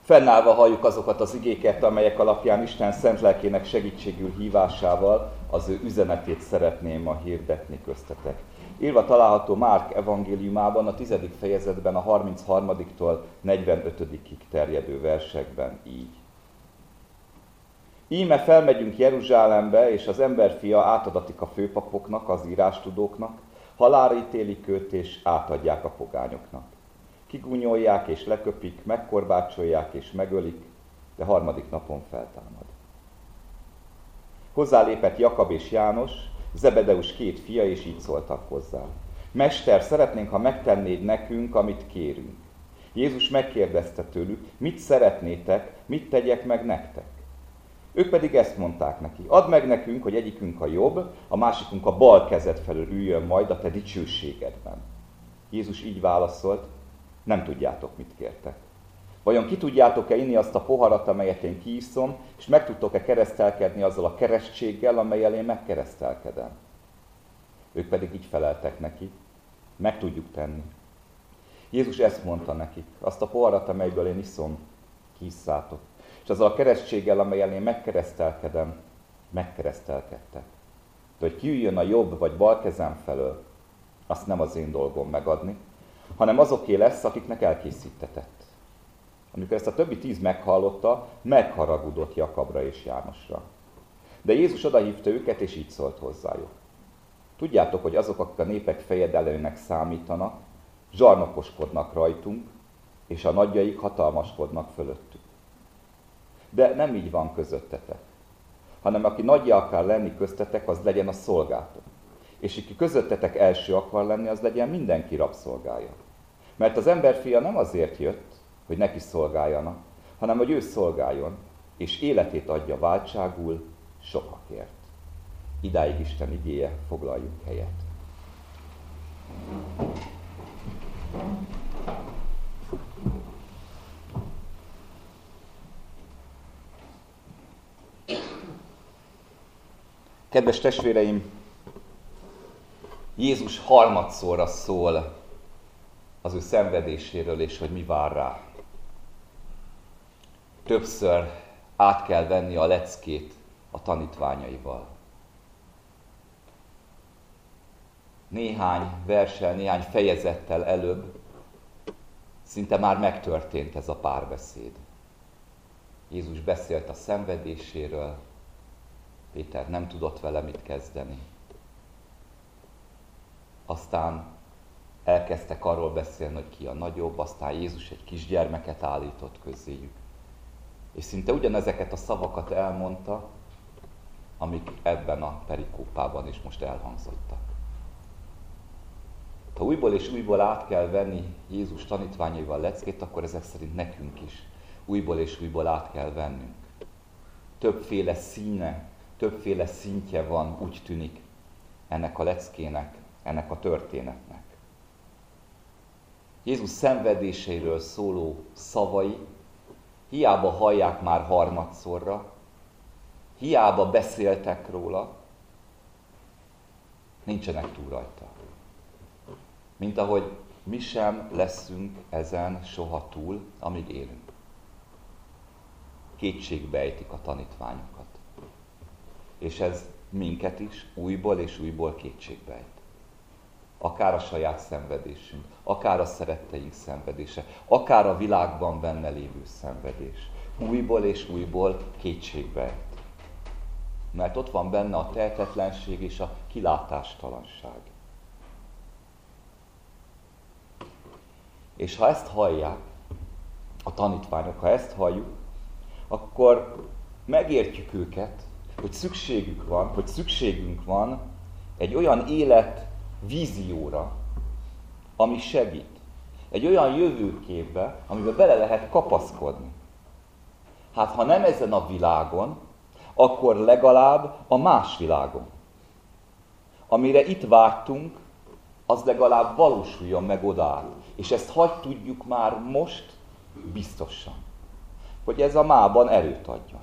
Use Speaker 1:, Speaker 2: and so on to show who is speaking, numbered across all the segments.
Speaker 1: Fennállva halljuk azokat az igéket, amelyek alapján Isten szent lelkének segítségül hívásával az ő üzenetét szeretném ma hirdetni köztetek. Írva található Márk evangéliumában, a 10. fejezetben, a 33-tól 45-ig terjedő versekben így. Íme felmegyünk Jeruzsálembe, és az emberfia átadatik a főpapoknak, az írástudóknak, halálra ítélik őt, és átadják a pogányoknak. Kigúnyolják és leköpik, megkorbácsolják és megölik, de harmadik napon feltámad. Hozzálépett Jakab és János, Zebedeus 2 fia, és így szóltak hozzá. Mester, szeretnénk, ha megtennéd nekünk, amit kérünk. Jézus megkérdezte tőlük, mit szeretnétek, mit tegyek meg nektek? Ők pedig ezt mondták neki, add meg nekünk, hogy egyikünk a jobb, a másikunk a bal kezed felől üljön majd a te dicsőségedben. Jézus így válaszolt, nem tudjátok, mit kértek. Vajon ki tudjátok-e inni azt a poharat, amelyet én kiiszom, és meg tudtok-e keresztelkedni azzal a keresztséggel, amellyel én megkeresztelkedem? Ők pedig így feleltek neki, meg tudjuk tenni. Jézus ezt mondta nekik, azt a poharat, amelyből én iszom, kiisszátok. És azzal a keresztséggel, amellyel én megkeresztelkedem, megkeresztelkedtek. De hogy kiüljön a jobb vagy bal kezem felől, azt nem az én dolgom megadni, hanem azoké lesz, akiknek elkészítetett. Amikor ezt a többi 10 meghallotta, megharagudott Jakabra és Jánosra. De Jézus odahívta őket, és így szólt hozzájuk. Tudjátok, hogy azok, akik a népek fejedelőnek számítanak, zsarnokoskodnak rajtunk, és a nagyjaik hatalmaskodnak fölöttük. De nem így van közöttetek, hanem aki nagyja akar lenni köztetek, az legyen a szolgátok. És aki közöttetek első akar lenni, az legyen mindenki rabszolgája. Mert az emberfia nem azért jött, hogy neki szolgáljanak, hanem hogy ő szolgáljon, és életét adja váltságul sokakért. Idáig Isten igéje, foglaljunk helyet. Kedves testvéreim, Jézus harmadszorra szól az ő szenvedéséről, és hogy mi vár rá. Többször át kell venni a leckét a tanítványaival. Néhány verssel, néhány fejezettel előbb szinte már megtörtént ez a párbeszéd. Jézus beszélt a szenvedéséről, Péter nem tudott vele mit kezdeni. Aztán elkezdtek arról beszélni, hogy ki a nagyobb, aztán Jézus egy kisgyermeket állított közéjük. És szinte ugyanezeket a szavakat elmondta, amik ebben a perikópában is most elhangzottak. Ha újból és újból át kell venni Jézus tanítványaival leckét, akkor ezek szerint nekünk is újból és újból át kell vennünk. Többféle színe, többféle szintje van, úgy tűnik, ennek a leckének, ennek a történetnek. Jézus szenvedéseiről szóló szavai hiába hallják már harmadszorra, hiába beszéltek róla, nincsenek túl rajta. Mint ahogy mi sem leszünk ezen soha túl, amíg élünk. Kétségbe ejtik a tanítványokat. És ez minket is újból és újból kétségbe ejt. Akár a saját szenvedésünk, akár a szeretteink szenvedése, akár a világban benne lévő szenvedés. Újból és újból kétségbe ejt. Mert ott van benne a tehetetlenség és a kilátástalanság. És ha ezt hallják a tanítványok, ha ezt halljuk, akkor megértjük őket, hogy szükségünk van egy olyan életvízióra, ami segít. Egy olyan jövőképbe, amiben bele lehet kapaszkodni. Hát ha nem ezen a világon, akkor legalább a más világon. Amire itt vágytunk, az legalább valósuljon meg odaát. És ezt hadd tudjuk már most biztosan, hogy ez a mában erőt adjon.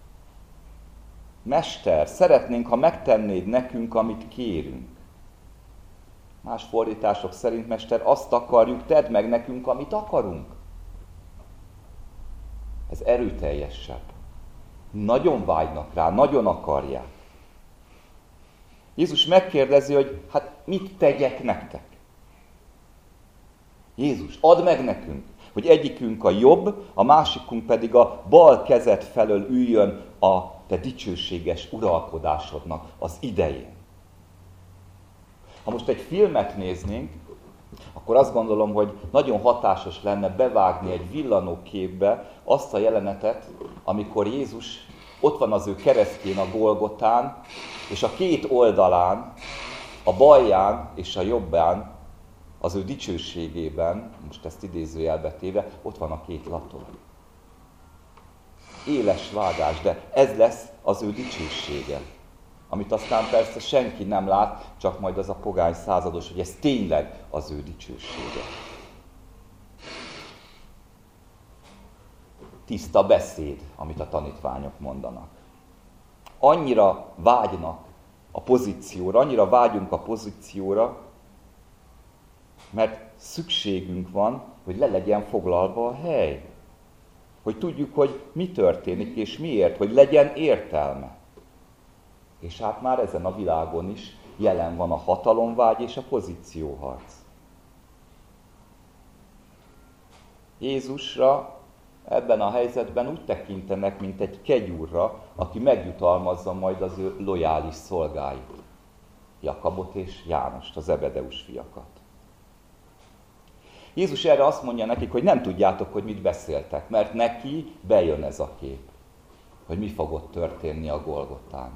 Speaker 1: Mester, szeretnénk, ha megtennéd nekünk, amit kérünk. Más fordítások szerint, Mester, azt akarjuk, tedd meg nekünk, amit akarunk. Ez erőteljesebb. Nagyon vágynak rá, nagyon akarják. Jézus megkérdezi, hogy hát mit tegyek nektek? Jézus, add meg nekünk, hogy egyikünk a jobb, a másikunk pedig a bal kezed felől üljön a te dicsőséges uralkodásodnak az idején. Ha most egy filmet néznénk, akkor azt gondolom, hogy nagyon hatásos lenne bevágni egy villanóképbe azt a jelenetet, amikor Jézus ott van az ő keresztjén a Golgotán, és a két oldalán, a balján és a jobbán, az ő dicsőségében, most ezt idézőjelbe téve, ott van a két lator. Éles vágás, de ez lesz az ő dicsősége. Amit aztán persze senki nem lát, csak majd az a pogány százados, hogy ez tényleg az ő dicsősége. Tiszta beszéd, amit a tanítványok mondanak. Annyira vágynak a pozícióra, annyira vágyunk a pozícióra, mert szükségünk van, hogy le legyen foglalva a hely. Hogy tudjuk, hogy mi történik és miért, hogy legyen értelme. És hát már ezen a világon is jelen van a hatalomvágy és a pozícióharc. Jézusra ebben a helyzetben úgy tekintenek, mint egy kegyúrra, aki megjutalmazza majd az ő lojális szolgáit. Jakabot és Jánost, az Zebedeus fiakat. Jézus erre azt mondja nekik, hogy nem tudjátok, hogy mit beszéltek, mert neki bejön ez a kép, hogy mi fog ott történni a Golgotán.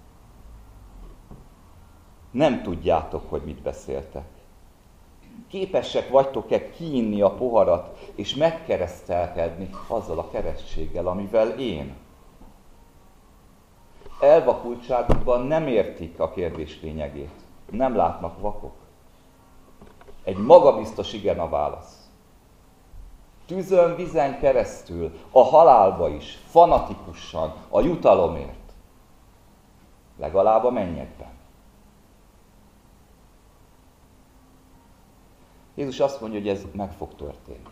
Speaker 1: Nem tudjátok, hogy mit beszéltek. Képesek vagytok-e kiinni a poharat, és megkeresztelkedni azzal a keresztséggel, amivel én? Elvakultságukban nem értik a kérdés lényegét. Nem látnak vakok. Egy magabiztos igen a válasz. Tűzön, vizen keresztül, a halálba is, fanatikusan, a jutalomért. Legalább a mennyekben. Jézus azt mondja, hogy ez meg fog történni.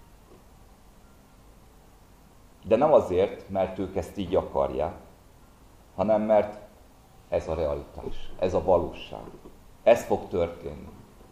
Speaker 1: De nem azért, mert ők ezt így akarják, hanem mert ez a realitás, ez a valóság. Ez fog történni.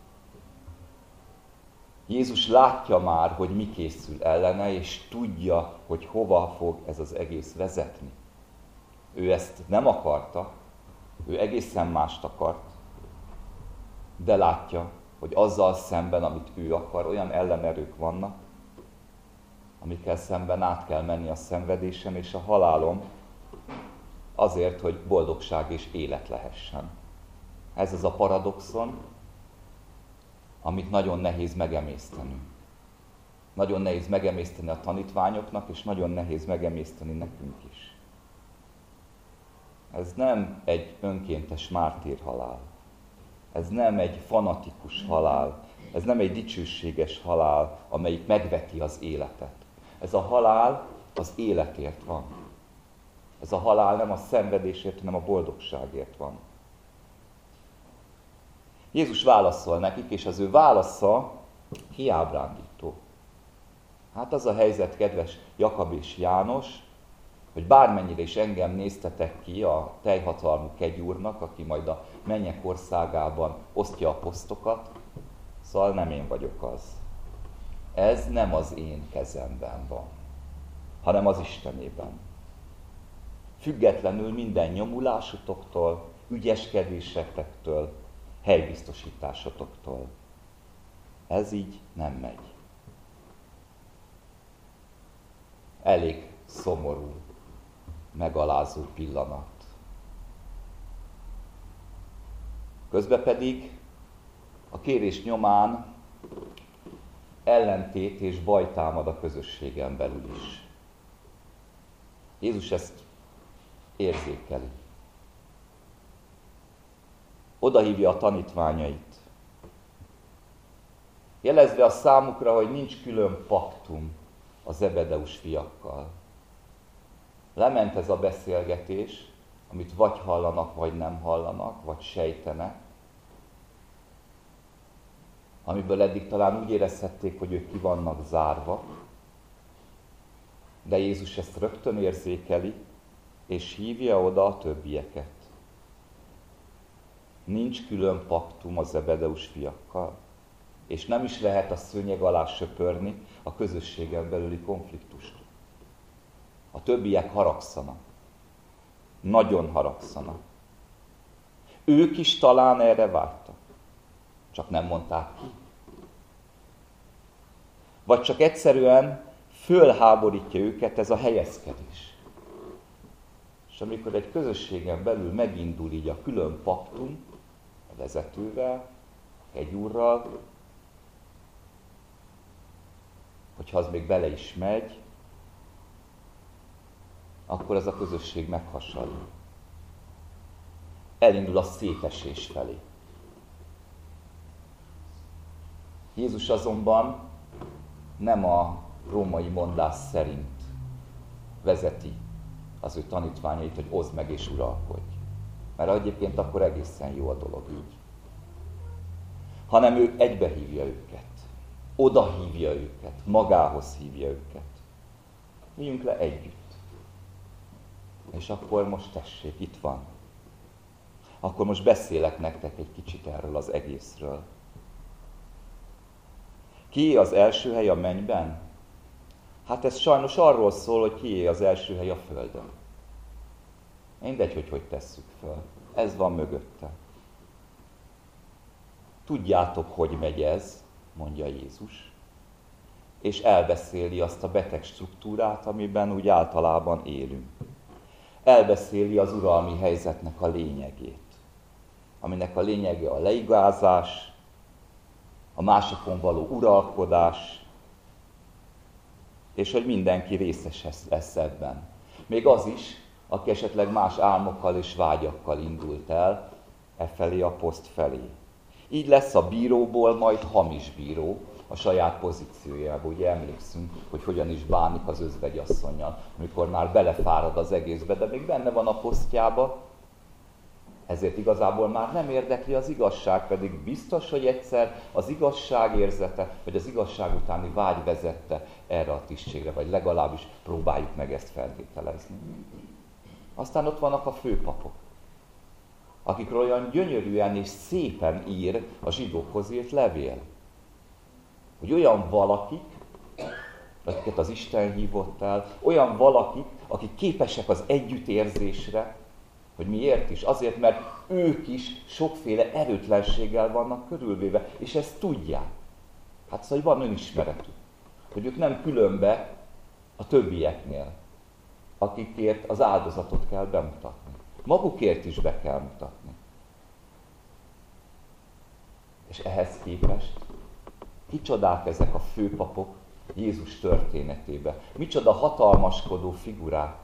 Speaker 1: Jézus látja már, hogy mi készül ellene, és tudja, hogy hova fog ez az egész vezetni. Ő ezt nem akarta, ő egészen mást akart, de látja, hogy azzal szemben, amit ő akar, olyan ellenerők vannak, amikkel szemben át kell menni a szenvedésem és a halálom, azért, hogy boldogság és élet lehessen. Ez az a paradoxon, amit nagyon nehéz megemészteni. Nagyon nehéz megemészteni a tanítványoknak, és nagyon nehéz megemészteni nekünk is. Ez nem egy önkéntes mártírhalál. Ez nem egy fanatikus halál. Ez nem egy dicsőséges halál, amelyik megveti az életet. Ez a halál az életért van. Ez a halál nem a szenvedésért, hanem a boldogságért van. Jézus válaszol nekik, és az ő válasza kiábrándító. Hát az a helyzet, kedves Jakab és János, hogy bármennyire is engem néztetek ki a teljhatalmú kegyúrnak, aki majd a mennyek országában osztja a posztokat, szóval nem én vagyok az. Ez nem az én kezemben van, hanem az Istenében. Függetlenül minden nyomulásotoktól, ügyeskedésetektől, helybiztosításotoktól. Ez így nem megy. Elég szomorú, megalázó pillanat. Közben pedig a kérés nyomán ellentét és baj támad a közösségen belül is. Jézus ezt érzékeli. Odahívja a tanítványait, jelezve a számukra, hogy nincs külön paktum a Zebedeus fiakkal. Lement ez a beszélgetés, amit vagy hallanak, vagy nem hallanak, vagy sejtenek, amiből eddig talán úgy érezhették, hogy ők ki vannak zárva, De Jézus ezt rögtön érzékeli, és hívja oda a többieket. Nincs külön paktum a Zebedeus fiakkal, és nem is lehet a szőnyeg alá söpörni a közösségen belüli konfliktust. A többiek haragszanak. Nagyon haragszanak. Ők is talán erre vártak, csak nem mondták ki. Vagy csak egyszerűen fölháborítja őket ez a helyezkedés. És amikor egy közösségen belül megindul így a külön paktum, a vezetővel, a hegyúrral, hogyha az még bele is megy, akkor ez a közösség meghasad. Elindul a szétesés felé. Jézus azonban nem a római mondás szerint vezeti az ő tanítványait, hogy oszd meg és uralkodj. Mert egyébként akkor egészen jó a dolog így. Hanem ő egybehívja őket. Oda hívja őket. Magához hívja őket. Üljünk le együtt. És akkor most tessék, itt van. Akkor most beszélek nektek egy kicsit erről az egészről. Kié az első hely a mennyben? Hát ez sajnos arról szól, hogy kié az első hely a földön. Mindegy, hogy tesszük föl. Ez van mögötte. Tudjátok, hogy megy ez, mondja Jézus, és elbeszéli azt a beteg struktúrát, amiben úgy általában élünk. Elbeszéli az uralmi helyzetnek a lényegét, aminek a lényege a leigázás, a másokon való uralkodás, és hogy mindenki részes lesz ebben. Még az is, aki esetleg más álmokkal és vágyakkal indult el felé a poszt felé. Így lesz a bíróból majd hamis bíró a saját pozíciójából. Ugye emlékszünk, hogy hogyan is bánik az özvegyasszonnyal, amikor már belefárad az egészbe, de még benne van a posztjába, ezért igazából már nem érdekli az igazság, pedig biztos, hogy egyszer az igazság érzete, vagy az igazság utáni vágy vezette erre a tisztségre, vagy legalábbis próbáljuk meg ezt feltételezni. Aztán ott vannak a főpapok, akikről olyan gyönyörűen és szépen ír a zsidókhoz írt levél. Hogy olyan valakik, akiket az Isten hívott el, olyan valakik, akik képesek az együttérzésre, hogy miért is? Azért, mert ők is sokféle erőtlenséggel vannak körülvéve, és ezt tudják. Hát szóval van önismeretük, hogy ők nem különbe a többieknél, akikért az áldozatot kell bemutatni. Magukért is be kell mutatni. És ehhez képest kicsodák ezek a főpapok Jézus történetébe. Micsoda hatalmaskodó figurák.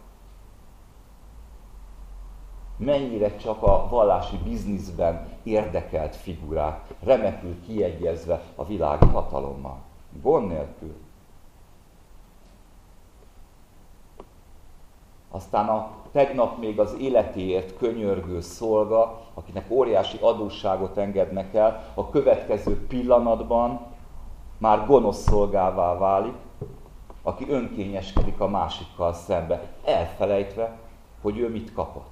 Speaker 1: Mennyire csak a vallási bizniszben érdekelt figurák, remekül kiegyezve a világi hatalommal. Gond nélkül. Aztán a tegnap még az életéért könyörgő szolga, akinek óriási adósságot engednek el, a következő pillanatban már gonosz szolgává válik, aki önkényeskedik a másikkal szembe, elfelejtve, hogy ő mit kapott.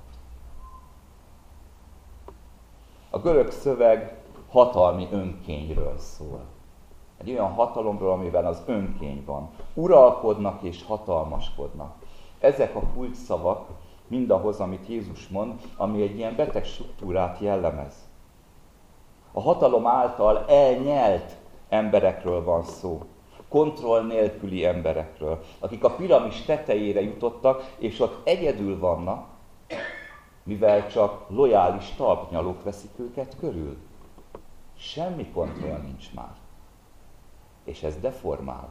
Speaker 1: A görög szöveg hatalmi önkényről szól. Egy olyan hatalomról, amiben az önkény van. Uralkodnak és hatalmaskodnak. Ezek a kulcsszavak mindahhoz, amit Jézus mond, ami egy ilyen beteg struktúrát jellemez. A hatalom által elnyelt emberekről van szó. Kontroll nélküli emberekről, akik a piramis tetejére jutottak, és ott egyedül vannak, mivel csak lojális talpnyalók veszik őket körül. Semmi kontroll nincs már. És ez deformál.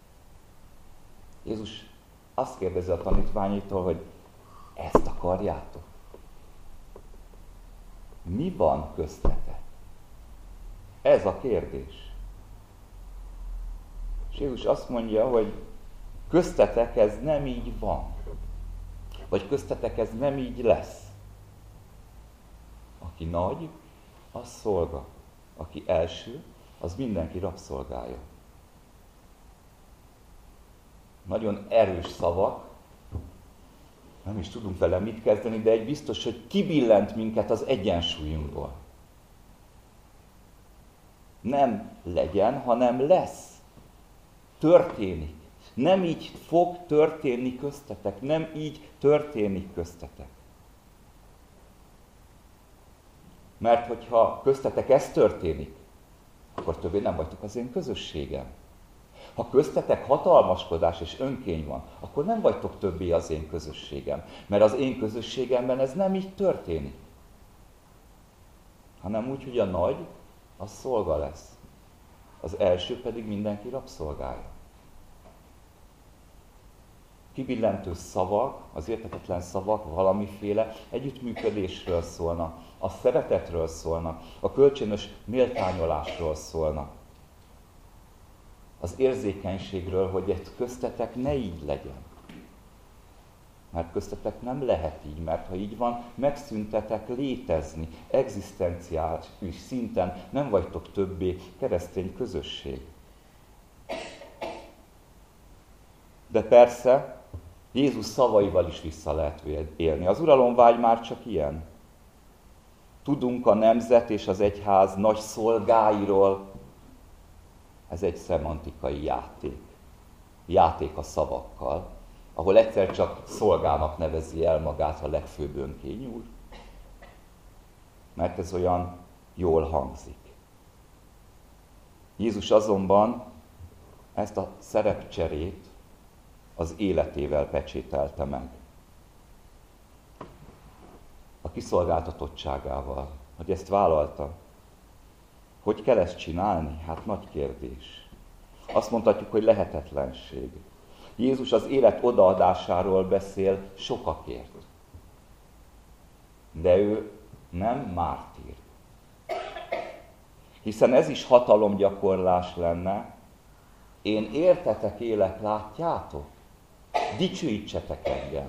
Speaker 1: Jézus azt kérdezi a tanítványaitól, hogy ezt akarjátok? Mi van köztetek? Ez a kérdés. És Jézus azt mondja, hogy köztetek ez nem így van. Vagy köztetek ez nem így lesz. Aki nagy, az szolga. Aki első, az mindenki rabszolgája. Nagyon erős szavak, nem is tudunk vele mit kezdeni, de egy biztos, hogy kibillent minket az egyensúlyunkból. Nem legyen, hanem lesz. Történik. Nem így fog történni köztetek, nem így történik köztetek. Mert hogyha köztetek ez történik, akkor többé nem vagytok az én közösségem. Ha köztetek hatalmaskodás és önkény van, akkor nem vagytok többé az én közösségem. Mert az én közösségemben ez nem így történik. Hanem úgy, hogy a nagy, az szolga lesz. Az első pedig mindenki rabszolgája. Kibillentő szavak, az érthetetlen szavak valamiféle együttműködésről szólnak, a szeretetről szólnak, a kölcsönös méltányolásról szólnak. Az érzékenységről, hogy ez köztetek ne így legyen. Mert köztetek nem lehet így, mert ha így van, megszüntetek létezni, egzisztenciális szinten nem vagytok többé keresztény közösség. De persze, Jézus szavaival is vissza lehet élni. Az uralomvágy már csak ilyen. Tudunk a nemzet és az egyház nagy szolgáiról. Ez egy szemantikai játék. Játék a szavakkal, ahol egyszer csak szolgának nevezi el magát a legfőbb önkény úr. Mert ez olyan jól hangzik. Jézus azonban ezt a szerepcserét az életével pecsételte meg. A kiszolgáltatottságával, hogy ezt vállalta. Hogy kell ezt csinálni? Hát nagy kérdés. Azt mondhatjuk, hogy lehetetlenség. Jézus az élet odaadásáról beszél sokakért. De ő nem mártír. Hiszen ez is hatalomgyakorlás lenne. Én értetek élek, látjátok? Dicsőítsetek engem.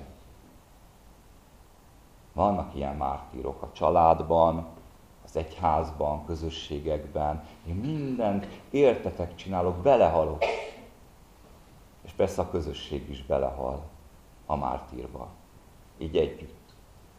Speaker 1: Vannak ilyen mártírok a családban, az egyházban, közösségekben. Én mindent értetek csinálok, belehalok. És persze a közösség is belehal a mártírba. Így együtt.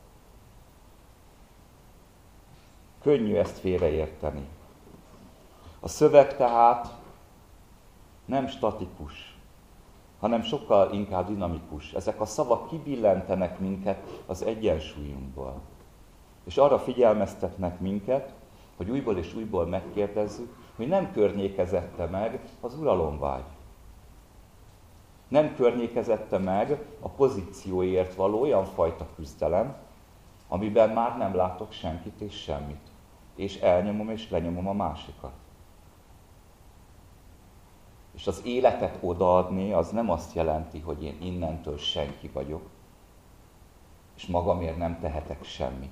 Speaker 1: Könnyű ezt félreérteni. A szöveg tehát nem statikus, hanem sokkal inkább dinamikus. Ezek a szavak kibillentenek minket az egyensúlyunkból. És arra figyelmeztetnek minket, hogy újból és újból megkérdezzük, hogy nem környékezette meg az uralomvágy. Nem környékezette meg a pozícióért való olyan fajta küzdelem, amiben már nem látok senkit és semmit, és elnyomom és lenyomom a másikat. És az életet odaadni, az nem azt jelenti, hogy én innentől senki vagyok, és magamért nem tehetek semmit.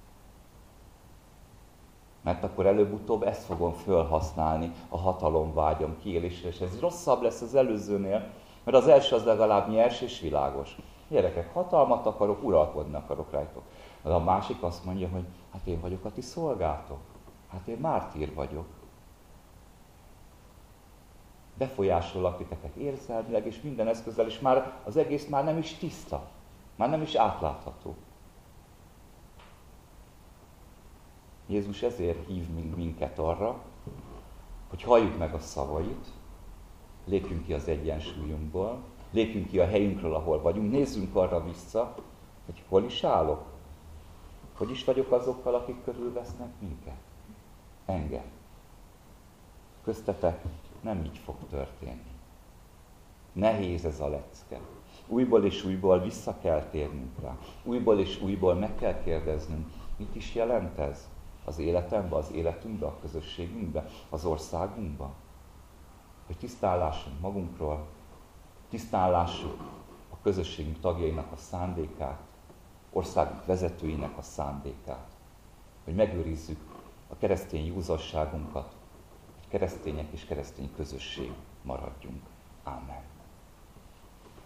Speaker 1: Mert akkor előbb-utóbb ezt fogom felhasználni a hatalomvágyam kiélésre, és ez rosszabb lesz az előzőnél, mert az első az legalább nyers és világos. Gyerekek, hatalmat akarok, uralkodni akarok rajtok. De a másik azt mondja, hogy hát én vagyok a ti szolgátok. Hát én mártír vagyok. Befolyásollak titeket érzelmileg, és minden eszközzel, és már az egész már nem is tiszta. Már nem is átlátható. Jézus ezért hív minket arra, hogy halljuk meg a szavait, lépjünk ki az egyensúlyunkból, lépjünk ki a helyünkről, ahol vagyunk, nézzünk arra vissza, hogy hol is állok, hogy is vagyok azokkal, akik körülvesznek minket. Engem. Köztetek nem így fog történni. Nehéz ez a lecke. Újból és újból vissza kell térnünk rá. Újból és újból meg kell kérdeznünk, mit is jelent ez az életemben, az életünkben, a közösségünkben, az országunkban. Hogy tisztán lássunk magunkról, tisztán lássuk a közösségünk tagjainak a szándékát, országunk vezetőinek a szándékát. Hogy megőrizzük a keresztény józanságunkat, hogy keresztények és keresztény közösség maradjunk. Ámen.